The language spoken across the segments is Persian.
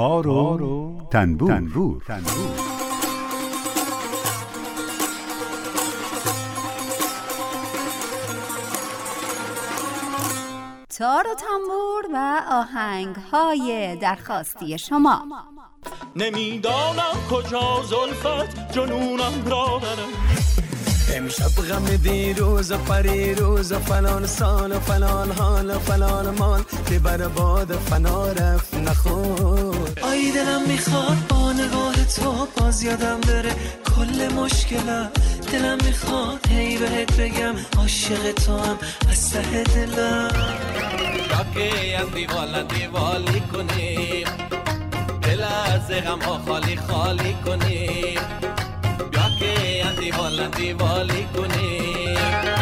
تار و تنبور. تار و تنبور و آهنگ‌های درخواستی شما. نمیدانم کجا زلفت جنونم را برم، امشب غم دیروز و پریروز و فلان سال و فلان حال و فلان مال که بر باد فنا رفت نخور. آی دلم میخواد با نگاه تو باز یادم بره کل مشکلم، دلم میخواد هی بهت بگم عاشق تو هم از ته دلم. راکه از دیوالی کنیم، دل از غم ها خالی خالی کنیم، راکه از دیوالی کنیم.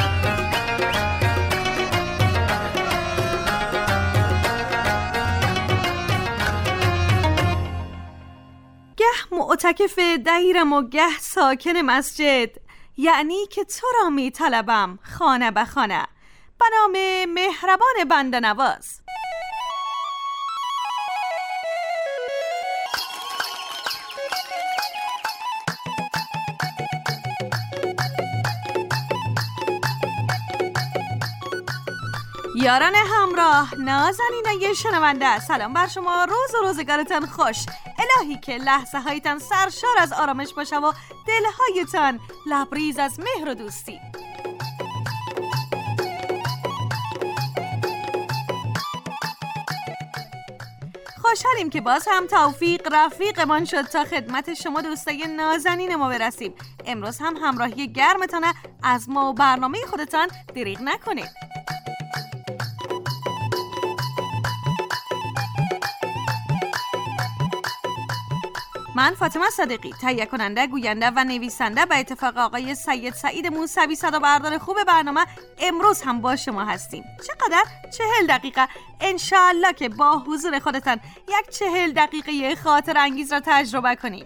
گه معتکف دهیرم و گه ساکن مسجد، یعنی که تو را می طلبم خانه به خانه. به نام مهربان بنده نواز. یاران همراه، نازنینای شنونده، سلام بر شما. روز و روزگارتان خوش. الهی که لحظه هایتان سرشار از آرامش باشه و دلهایتان لبریز از مهر و دوستی. خوشحالیم که باز هم توفیق رفیقمان شد تا خدمت شما دوستای نازنین ما برسیم. امروز هم همراهی گرمتان از ما و برنامه خودتان دریغ نکنید. من فاطمه صادقی، تهیه کننده، گوینده و نویسنده، به اتفاق آقای سید سعید موسوی صدابردار خوب برنامه، امروز هم با شما هستیم. چقدر؟ 40 دقیقه. انشالله که با حضور خودتان یک 40 دقیقه خاطر انگیز را تجربه کنیم.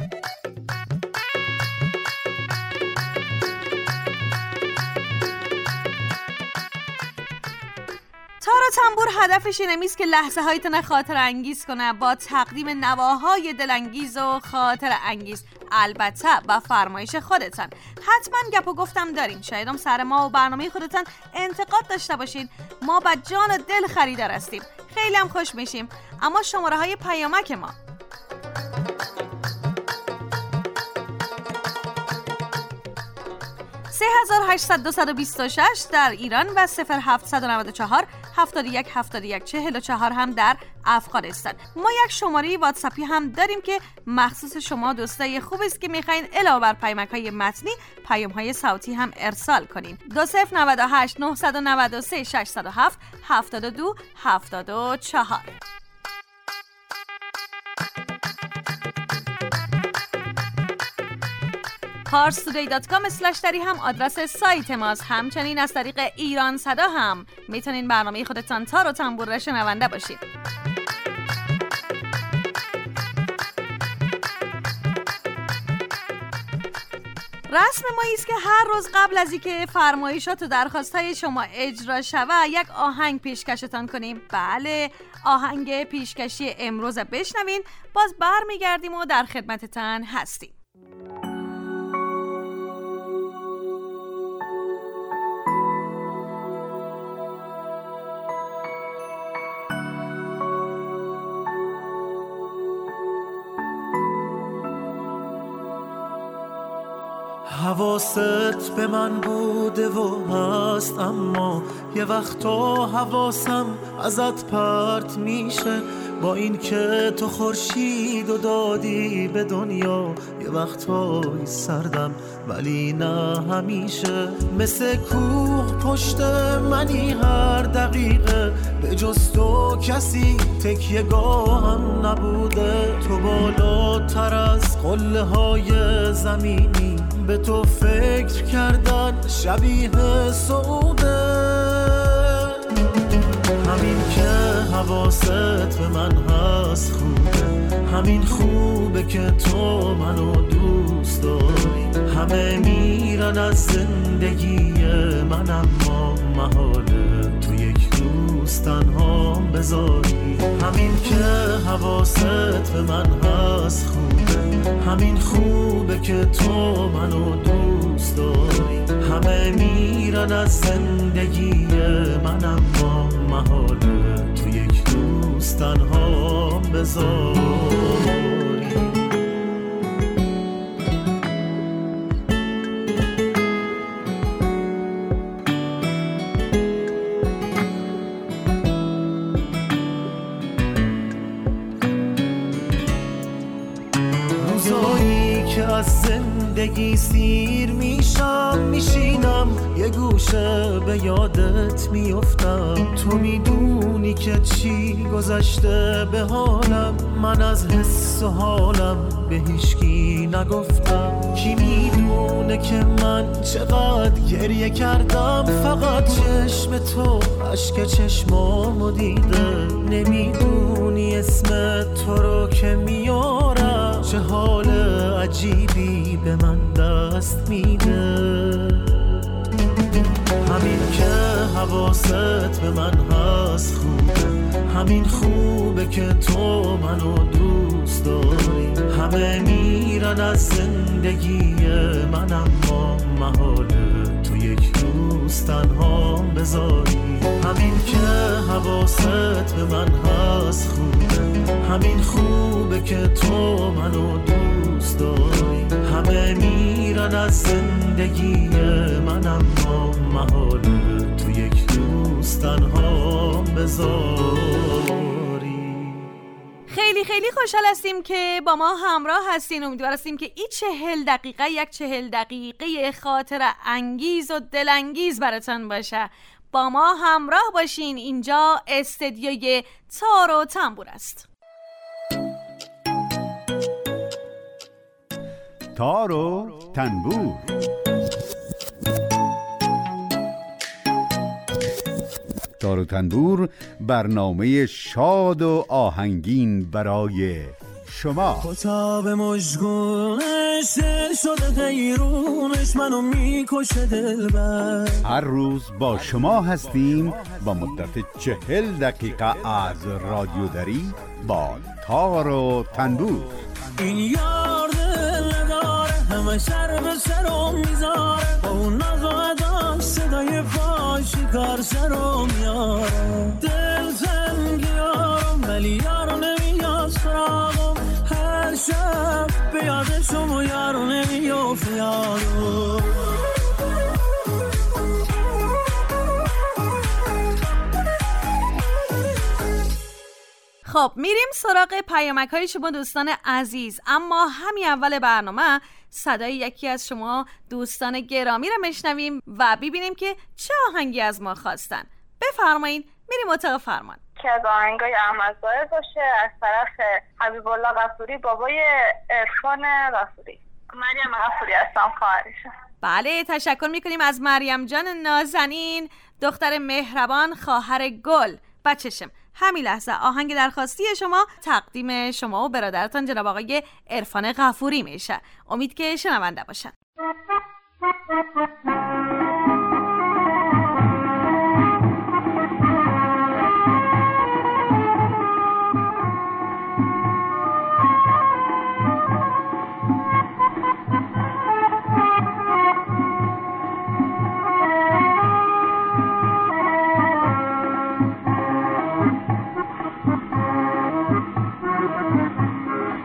تار و تنبور هدفش اینمیست که لحظه هایتون خاطر انگیز کنه با تقدیم نواهای دلانگیز و خاطر انگیز، البته با فرمایش خودتان. حتما گپ و گفتم داریم، شاید هم سر ما و برنامه خودتان انتقاد داشته باشین. ما با جان و دل خریدار هستیم، خیلی هم خوش میشیم. اما شماره های پیامک ما 3826 در ایران و 0794 71 71 44 هم در افغانستان. ما یک شماره واتساپی هم داریم که مخصوص شما دوستای خوب است که میخواین علاوه بر پیامک‌های متنی پیام‌های صوتی هم ارسال کنین. 2098 993 607 72 74. parstoday.com/dari هم آدرس سایت ماست. همچنین از طریق ایران صدا هم میتونین برنامه خودتان تار و تنبور را شنونده باشید. رسم ما است که هر روز قبل از اینکه فرمایشات و درخواست‌های شما اجرا شود یک آهنگ پیشکشتان کنیم. بله، آهنگ پیشکشی امروز بشنوین، باز برمیگردیم و در خدمتتان هستیم. حواست به من بوده و هست، اما یه وقتا حواسم ازت پرت میشه. با این که تو خورشید و دادی به دنیا، یه وقتای سردم ولی نه همیشه. مثل کوه پشت منی هر دقیقه، به جز تو کسی تکیه گاهم نبوده. تو بالاتر از قله های زمینی، به تو فکر کردن شبیه سعوده. همین که حواست به من هست خوبه، همین خوبه که تو منو دوست داری. همه میرن از زندگی من، اما محاله تو یک روز روز تنهام بذاری. همین که حواست به من هست خوبه، همین خوبه که تو منو دوست داری. همه میرن از زندگی من اما محاله تو یک روز تنهام بذاری. از زندگی سیر میشم، میشینم یه گوشه به یادت میافتم. تو میدونی که چی گذشته به حالم، من از حس و حالم به هیچکی نگفتم. کی میدونه که من چقدر گریه کردم، فقط چشم تو اشک چشمامو دیده. نمیدونی اسم تو رو که میارم، چه حال عجیبی به من دست میده. همین که حواست به من هست خوبه، همین خوبه که تو منو دوست داری. همه میرن از زندگی من اما محاله تو یک روز تنهام بذاری. همین که حواست به من هست خوبه، همین خوبه که تو منو دوست داری. همه میرن از زندگی من اما محاله تو یک روز تنهام بذاری. خیلی خیلی خوشحال هستیم که با ما همراه هستین. امیدوار هستیم که این 40 دقیقه یک 40 دقیقه خاطر انگیز و دلانگیز براتون باشه. با ما همراه باشین. اینجا استدیوی تار و تنبور است. تار و تنبور. تار و تنبور برنامه شاد و آهنگین برای شما. کتاب مشگونش دل شده غیرونش منو میکشه دلبر. هر روز با شما هستیم با مدت 40 دقیقه از رادیو دری با تار و تنبور. این یار دل داره همه سر به سرم میذاره، با اون ناز و اداش صدای پاشی کار سرم میاره. دل زنگیارم ولی یارو نمیاد سراغم، هر شب به یادشم و یارو نمیافت یارو. خب میریم سراغ پیامک های شما دوستان عزیز. اما همین اول برنامه صدای یکی از شما دوستان گرامی رو میشنویم و ببینیم که چه آهنگی از ما خواستن. بفرمایین، میریم اتاق فرمان. که از آهنگای احمد ظاهر باشه از طرف حبیب الله غفوری، بابای عرفان غفوری. مریم غفوری هستم، خواهرشم. بله، تشکر میکنیم از مریم جان نازنین، دختر مهربان، خواهر گل. بچشم همین لحظه آهنگ درخواستی شما تقدیم شما و برادرتان جناب آقای عرفان غفوری میشه. امید که شنونده باشن.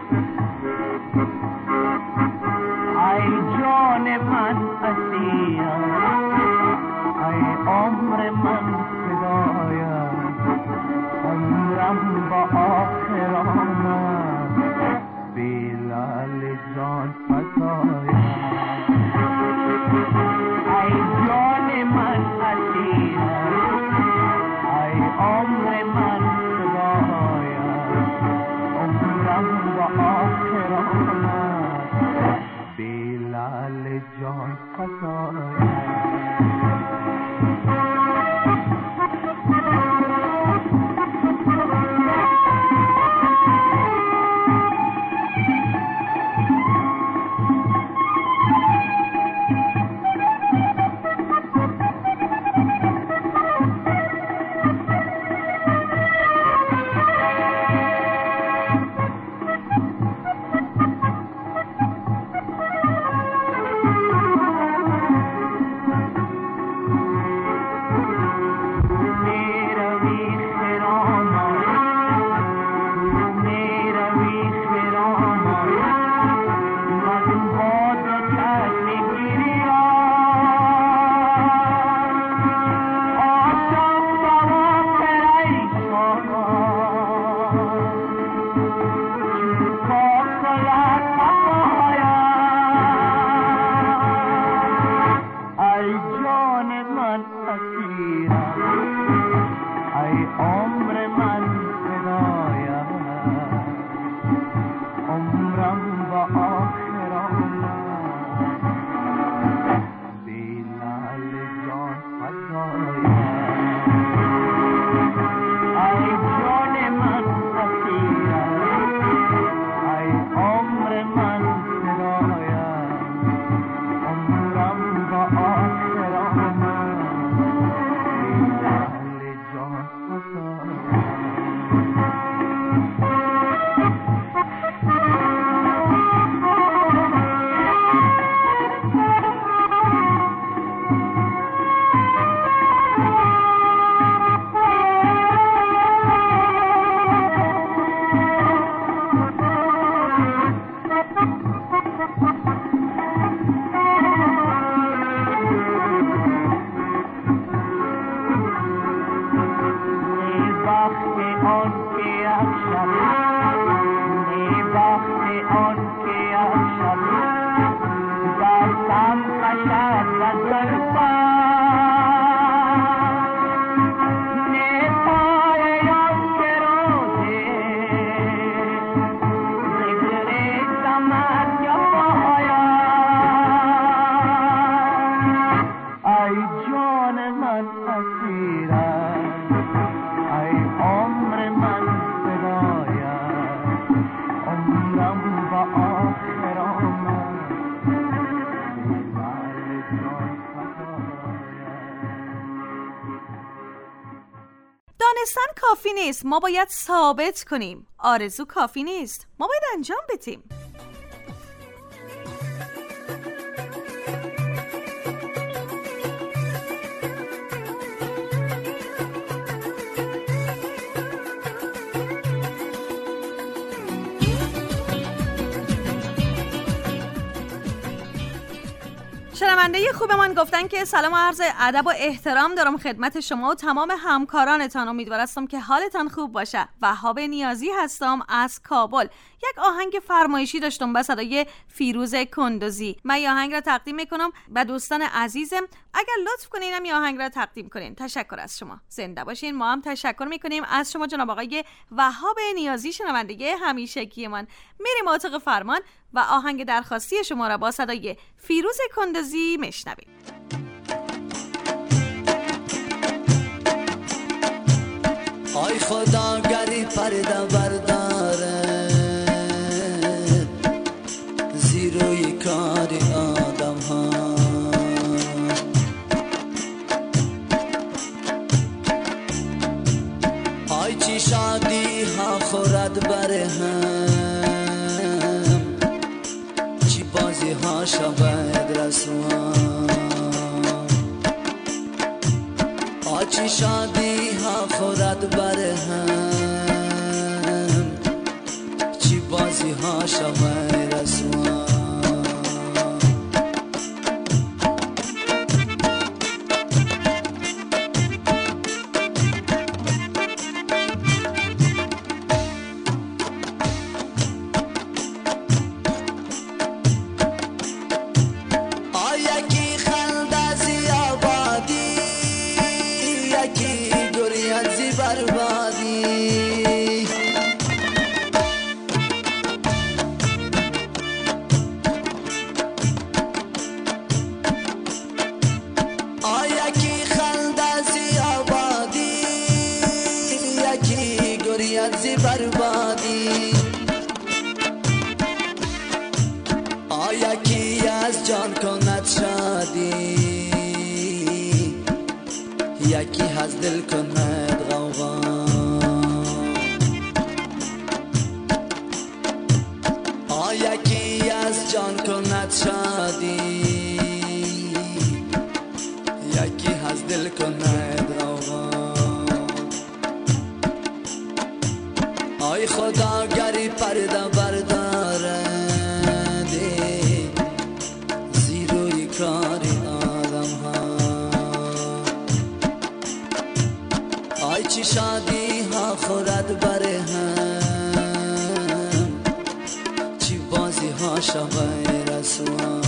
من دونستن کافی نیست، ما باید ثابت کنیم. آرزو کافی نیست، ما باید انجام بدیم. شنونده خوبمان گفتن که سلام و عرض ادب و احترام دارم خدمت شما و تمام همکارانتان. امیدوار هستم که حالتان خوب باشه. وهاب نیازی هستم از کابل. یک آهنگ فرمایشی داشتم با صدای فیروز کندوزی. من این آهنگ را تقدیم میکنم به دوستان عزیزم. اگر لطف کنین این آهنگ را تقدیم کنین. تشکر از شما. زنده باشین. ما هم تشکر میکنیم از شما جناب آقای وهاب نیازی، شنونده همیشگیمان. میریم اتاق فرمان و آهنگ درخواستی شما را با صدای فیروز کندوزی میشنویم. آی خدا گری پرده برداره زیروی کاری آدم ها، آی چی شادی ها خورد بره هم، چی بازی ها شود رسوان، آچی شادی ها خورد بره هم، چی بازی ها شود رسوان. بربادی آیا کی از جان کند شادی، یکی از دل کند غوغا، آیا کی از جان کند شادی، یکی از دل کند غوغا. آی خدا گری پرده برداره دی زیروی کاری آدم ها، آی چی شادی ها خورد بره هم، چی بازی ها شود رسوان.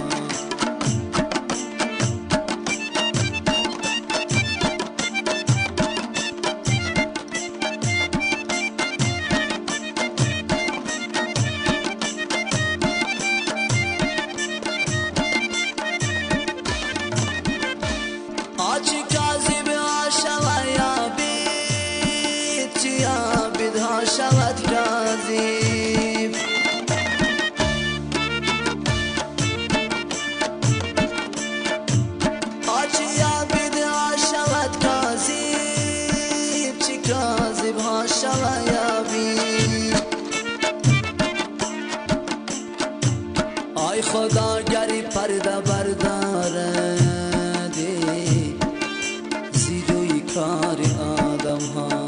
آی خدا گری پرده برداره دی زیروی کاری آدم ها،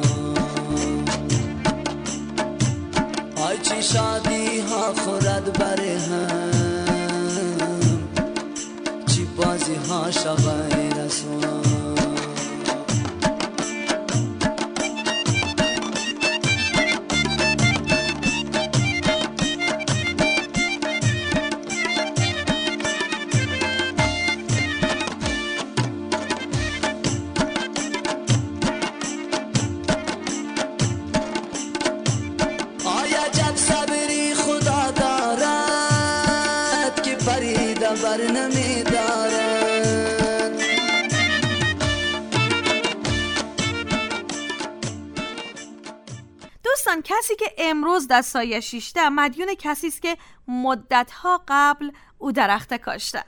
آی چی شادی ها خورد بره هم، چی بازی ها شود رسوان. بر نمی‌دارد دوستان، کسی که امروز در سایه شیشته مدیون کسی است که مدت‌ها قبل او درخت کاشته.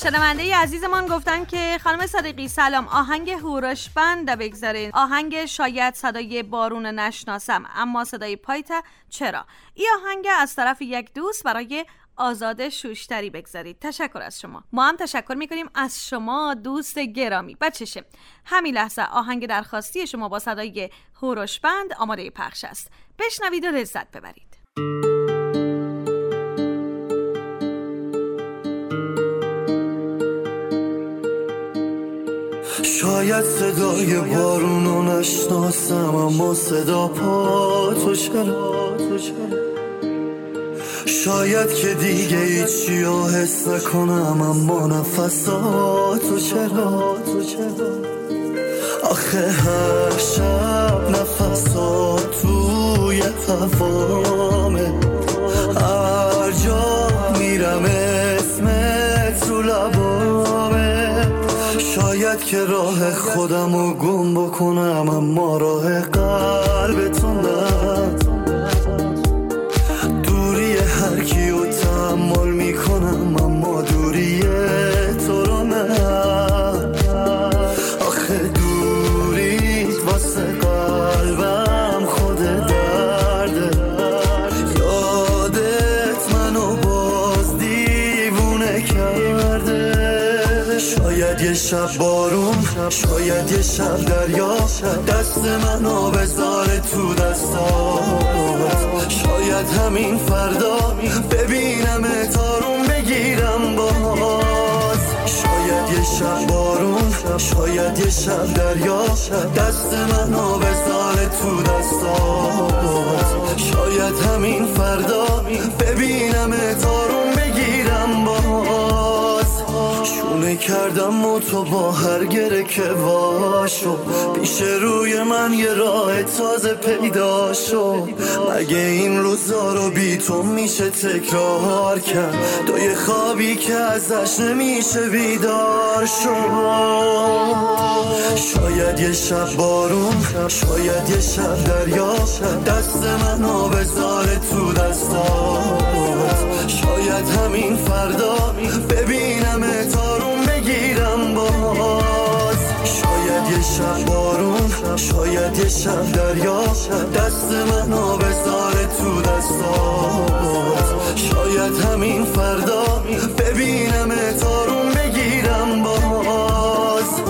شنونده عزیزمان گفتن که خانم صادقی سلام، آهنگ هورشبند بگذارین، آهنگ شاید صدای بارون نشناسم اما صدای پایت چرا. این آهنگ از طرف یک دوست برای آزاد شوشتری بگذارید. تشکر از شما. ما هم تشکر میکنیم از شما دوست گرامی. بچشه همین لحظه آهنگ درخواستی شما با صدای هورشبند آماده پخش است. بشنوید و لذت ببرید. شاید صدای بارونو نشناسم اما صدا پاتو چرا. شاید که دیگه هیچیو حس نکنم اما نفساتو چرا. آخه هر شب نفسات توی هوامه، هر جا میرم اسمت رو لبامه. شاید که راه خودمو گم بکنم اما راه قلبتون نه. دوری هر کیو تحمل میکنم اما دوری تو رو نه. آخه دوریت واسه قلبم خود درده. یادت منو باز دیوونه کرده. شاید یه شب بارون، شاید یه شب دریا، دست منو بذاره تو دستات. شاید همین فردا ببینم تارون بگیرم باز. شاید یه شب بارون، شاید یه شب دریا، دست منو بذاره تو دستات. شاید همین فردا ببینم تارون بگیرم باز. شونه کردم و تو با هر گره که واشو، پیش روی من یه راه تازه پیدا شو. مگه این روزا رو بی تو میشه تکرار کرد؟ تو یه خوابی که ازش نمیشه بیدار شد. شاید یه شب بارون، شاید یه شب دریا، دست منو بذاره تو دستات. شاید همین فردا ببینم تارون بگیرم باز. شاید یه شب بارون، شاید یه شب دریا، دست منو بذاره تو دستات. شاید همین فردا ببینم تارون بگیرم باز.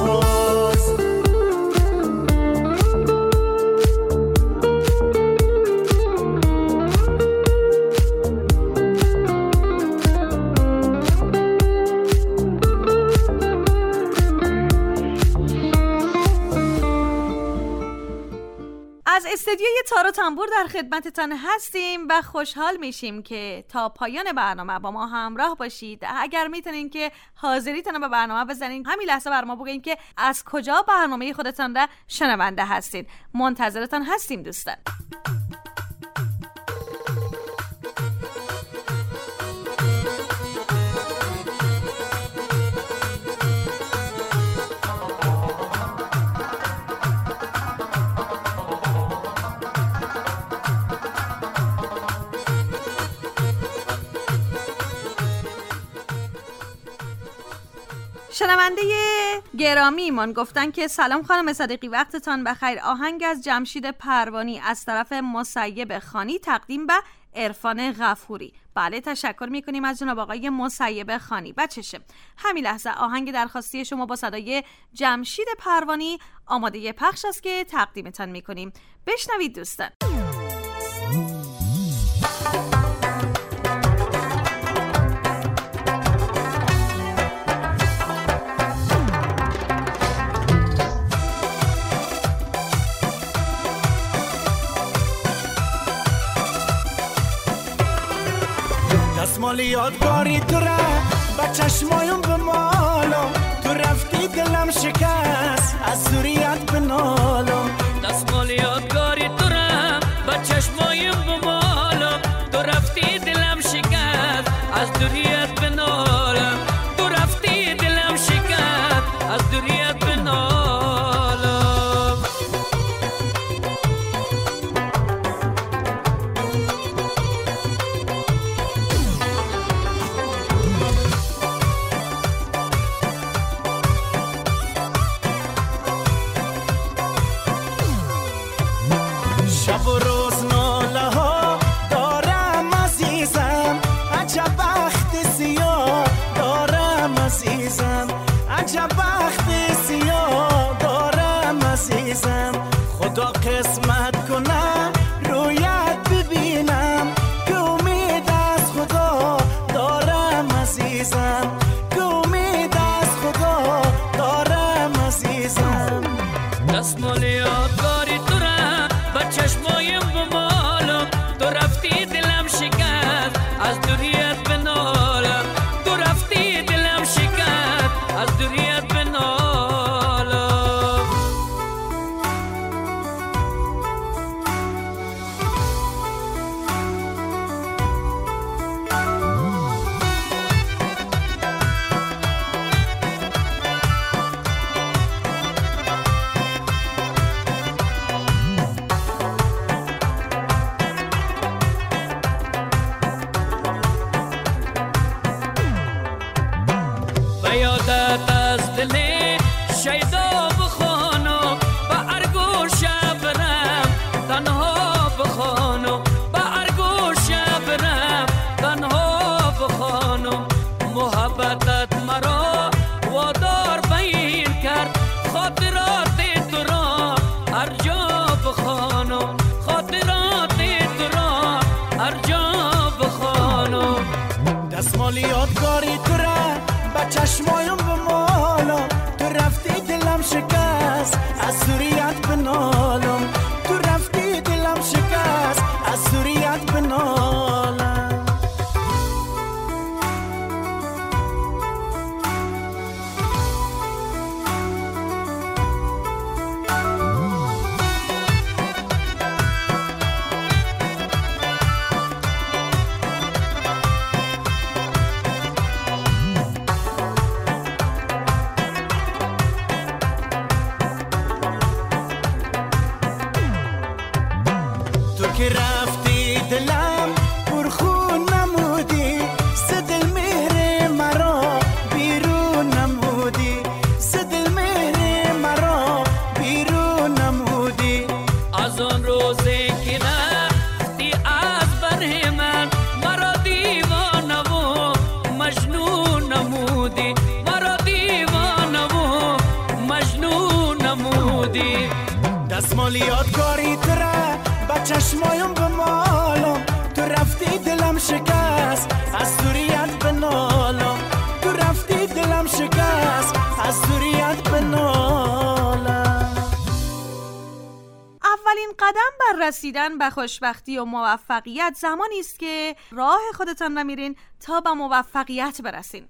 از استودیوی تار و تنبور در خدمتتان هستیم و خوشحال میشیم که تا پایان برنامه با ما همراه باشید. اگر میتونین که حاضریتون به برنامه بزنین، همین لحظه بر ما بگین که از کجا برنامه خودتان را شنونده هستید. منتظرتان هستیم دوستان. شنونده گرامی من گفتن که سلام خانم صادقی، وقتتان بخیر. آهنگ از جمشید پروانی از طرف مسیب خانی تقدیم به عرفان غفوری. بله تشکر میکنیم از جناب آقای مسیب خانی. بچشه همین لحظه آهنگ درخواستی شما با صدای جمشید پروانی آماده پخش است که تقدیمتان میکنیم. بشنوید دوستان. دستمال یادگاری تو ره با چشمایم به مالو، تو رفتی دلم شکست از دوریت به نالو. دستمال یادگاری تو ره با چشمایم به مالو، تو رفتی دلم شکست از دوریت به نالو. تو رفتی دلم شکست از دوریت به نالو. چشمایم به مالا، تو رفتی دلم شکست از سوریت به نالم، تو رفتی دلم شکست از سوریت به نالم. که رفتی دلم پرخون نمودی، ز دل مهر مرا بیرون نمودی، ز دل مهر مرا بیرون نمودی. از آن روزی که رفتی از بر من، مرا دیوانه و مجنون نمودی، مرا دیوانه و مجنون نمودی. دستمال یادگاری تره چشمایم به مالم، تو رفتی دلم شکست از سوریت به نالم، تو رفتی دلم شکست از سوریت به نالم. اولین قدم بر رسیدن به خوشبختی و موفقیت زمانی است که راه خودتان را میرین تا به موفقیت برسین.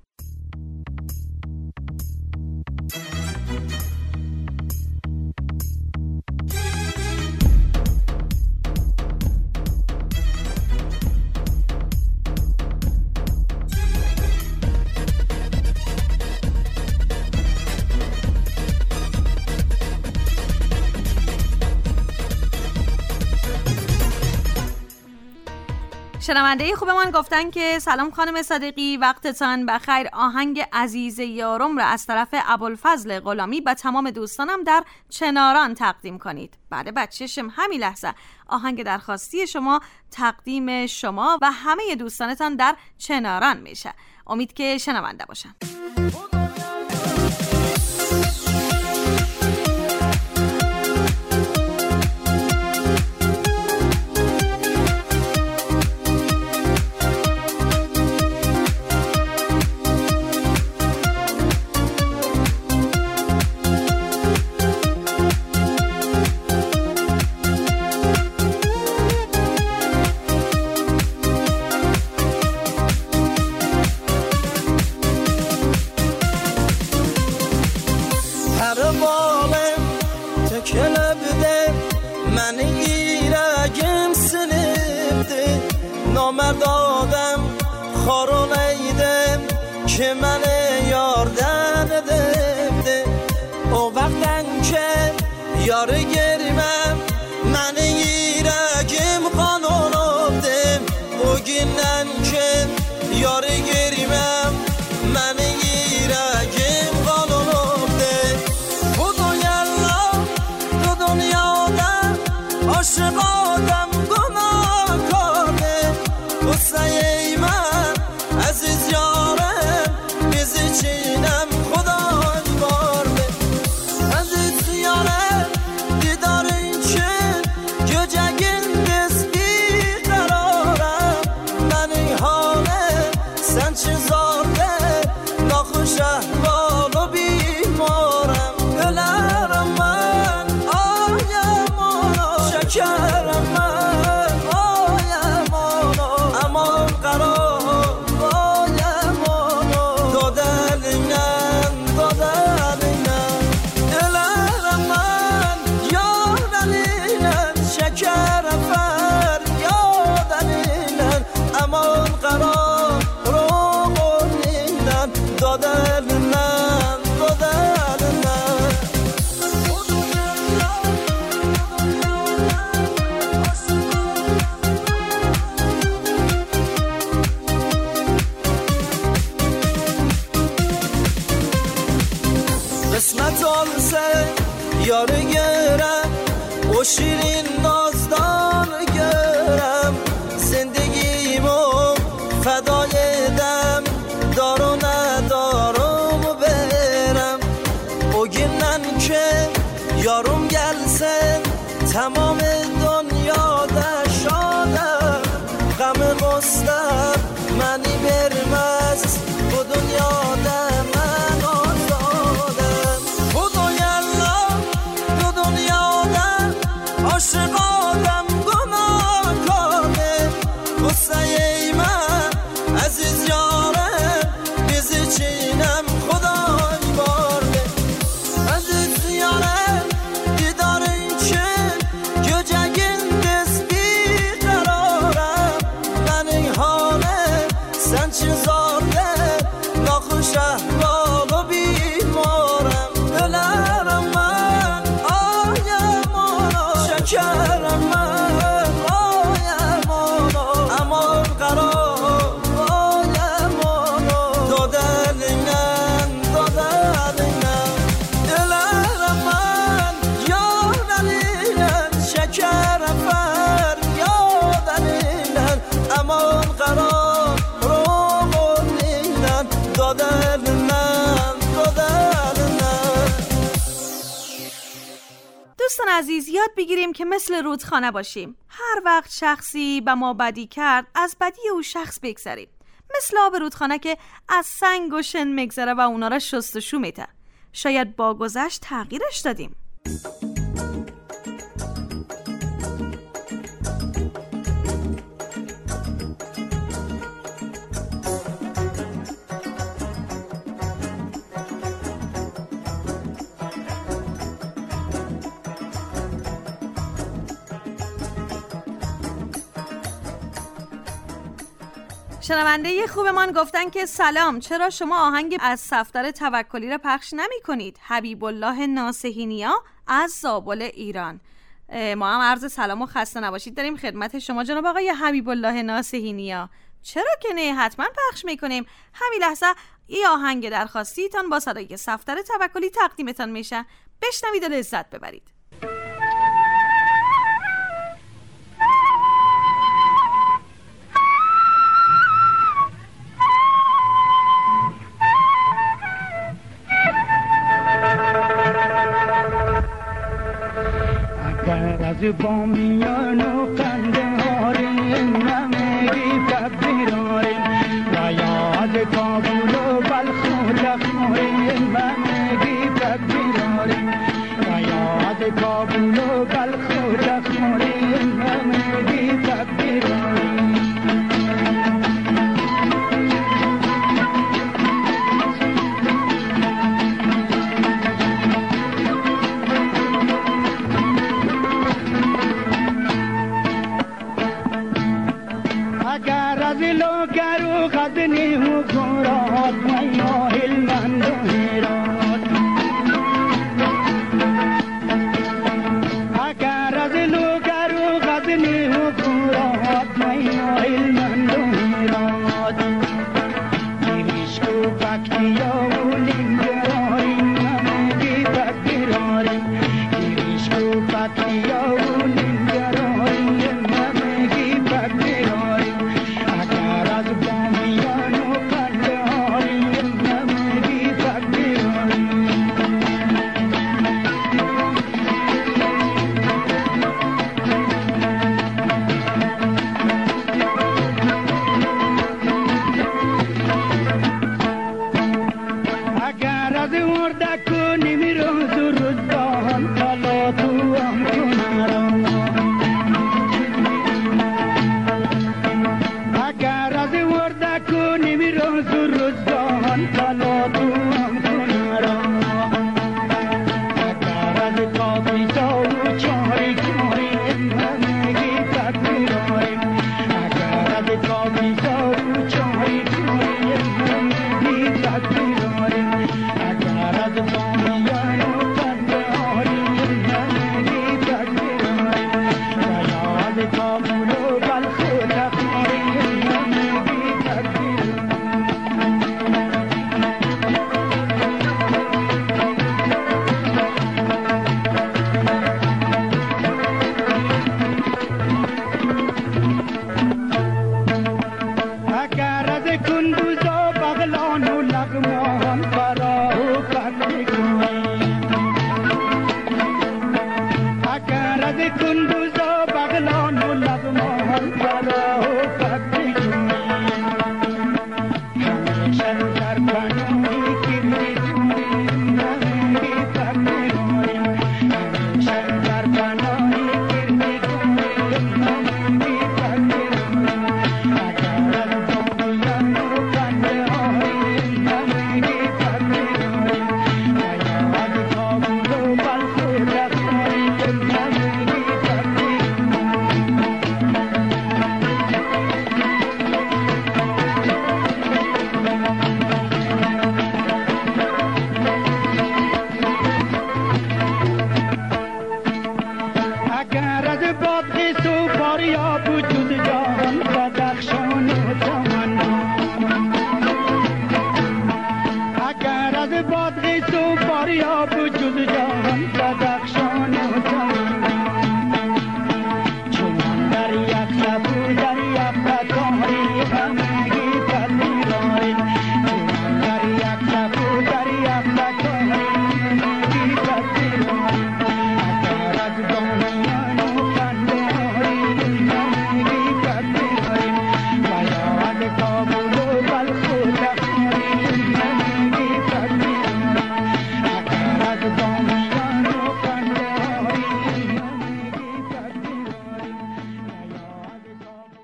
شنونده خوبمان گفتن که سلام خانم صادقی، وقتتان بخیر. آهنگ عزیز یارم را از طرف ابوالفضل غلامی به تمام دوستانم در چناران تقدیم کنید. بعد بچشم همین لحظه آهنگ درخواستی شما تقدیم شما و همه دوستانتان در چناران میشه. امید که شنونده باشن. نامردادم خارون ایدم که من یاردن دفته او وقتن که یار گریمم من یرگم قانون افتم او گینن که یار گریمم من یرگم قانون افتم خدا یلا تو دنیادم عاشقادم ای من عزیز یارم عزیز یاد بگیریم که مثل رودخانه باشیم. هر وقت شخصی به ما بدی کرد از بدی او شخص بگذریم، مثل آب رودخانه که از سنگ و شن میگذره و اونا را شستشو میده. شاید با گذشت تغییرش دادیم. شنونده خوبمان گفتن که سلام، چرا شما آهنگ از صفدر توکلی را پخش نمی کنید؟ حبیب الله ناصحینیا از زابل ایران. ما هم عرض سلام و خسته نباشید داریم خدمت شما جناب آقای حبیب الله ناصحینیا. چرا که نه، حتما پخش میکنیم. همین لحظه این آهنگ درخواستیتان با صدای صفدر توکلی تقدیمتان میشه. بشنوید و لذت ببرید. بامیان و قندهاری نمیگی تبیراری و یاد کابل و بلخ و لخماری نمیگی تبیراری و یاد کابل و بلخ و لخماری نمیگی تبیراری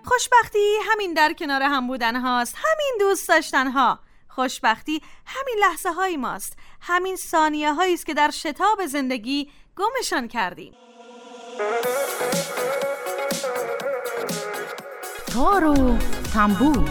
خوشبختی همین در کنار هم بودن هاست، همین دوست داشتن ها. خوشبختی همین لحظه های ماست، همین ثانیه هایی است که در شتاب زندگی گمشان کردیم. تار و تنبور.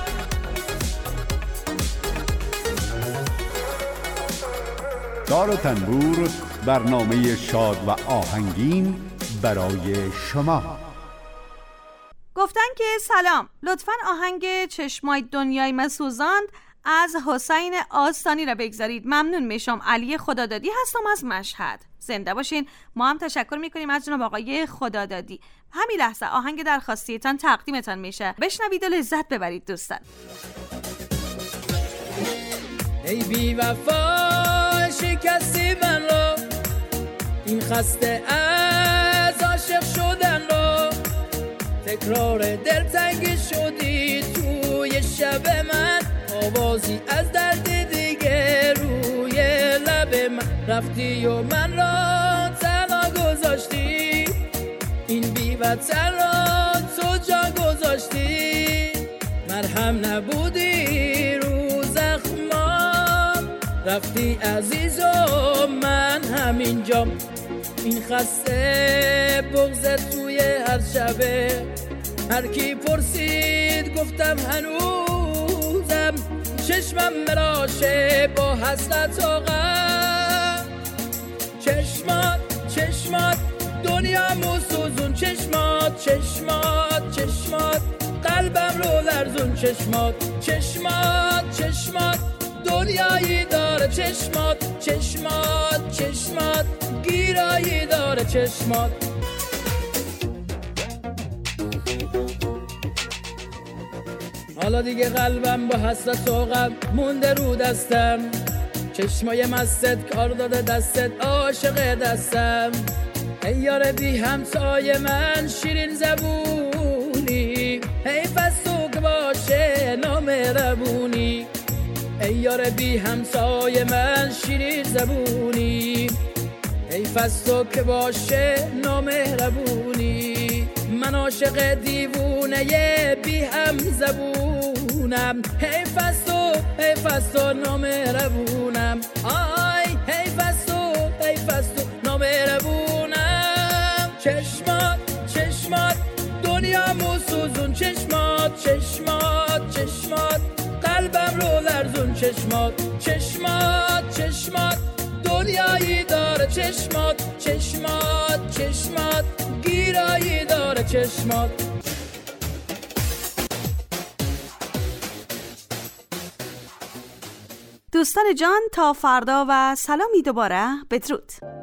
تار و تنبور، برنامه شاد و آهنگین برای شما. گفتن که سلام، لطفاً آهنگ چشمای دنیای مسوزاند از حسین آستانی را بگذارید. ممنون میشم. علی خدادادی هستم از مشهد. زنده باشین. ما هم تشکر میکنیم از جناب آقای خدادادی. همین لحظه آهنگ درخواستیتان تقدیمتان میشه، بشنوید و لذت ببرید دوستان. ای بی وفا شکستی من رو، این خسته از عاشق شدن رو، تکرار دلتنگی شدی توی شب من، آوازی از درد دیگه روی لب من، رفتی و من را تنها گذاشتی، این بی وطن را تو جا گذاشتی، مرهم نبودی رو زخمام، رفتی عزیز و من همینجام، این خسته بغض توی هر شبه، هر کی پرسید گفتم هنوزم، چشمم مراشه با حسرت و غم، چشمات دنیا موسوزون، چشمات قلبم رو لرزون، چشمات دنیایی داره، چشمات گیرایی داره، چشمات. حالا دیگه قلبم با حسرت و غم مونده رو دستم، چشمای مستت کار داده دستت عاشق دستم، ای یار بی همسای من شیرین زبونی، حیف از تو که باشه نامهربونی، ای یار بی همسای من شیرین زبونی، حیف از تو که باشه نامهربونی، من عاشق دیوونه بی هم زبونم، حیف از تو نامهربونم، آی حیف از تو نامهربونم، چشمات دنیا موسوزون، چشمات قلبم رو لرزون، چشمات دنیایی داره، چشمات گیرایی داره، چشمات. دوستان جان تا فردا و سلامی دوباره، بدرود.